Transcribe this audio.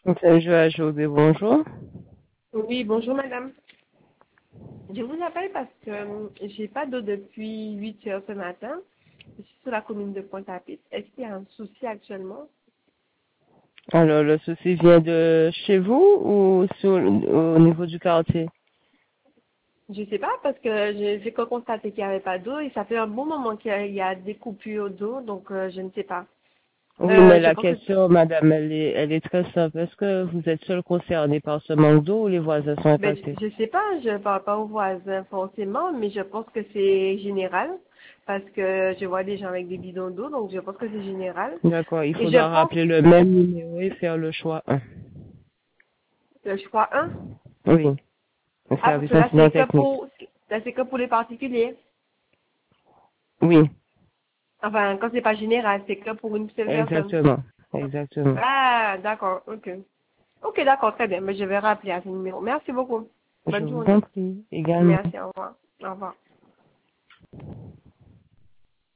Joël Joubé, bonjour. Oui, bonjour madame. Je vous appelle parce que j'ai pas d'eau depuis 8 heures ce matin. Je suis sur la commune de Pointe-à-Pitre. Est-ce qu'il y a un souci actuellement? Alors, le souci vient de chez vous ou au niveau du quartier? Je sais pas parce que j'ai constaté qu'il n'y avait pas d'eau et ça fait un bon moment qu'il y a des coupures d'eau, donc je ne sais pas. Oui, mais Je la pense que question, madame, elle est très simple. Est-ce que vous êtes seul concerné par ce manque d'eau ou les voisins sont ben, impactés? je sais pas, je parle pas aux voisins forcément, mais je pense que c'est général parce que je vois des gens avec des bidons d'eau, donc je pense que c'est général. D'accord, il Et je faudra pense, rappeler le même numéro et faire le choix 1. je crois, un. Oui, le Ah, parce service que là, incident technique. c'est que pour les particuliers. Oui, Enfin, quand c'est pas général, c'est que pour une seule personne. exactement. Exactement. Ah, d'accord, ok. Ok, d'accord, très bien. Mais je vais rappeler à ce numéro. Merci beaucoup. Je Bonne vous en journée. prie également. Merci, au revoir. Au revoir.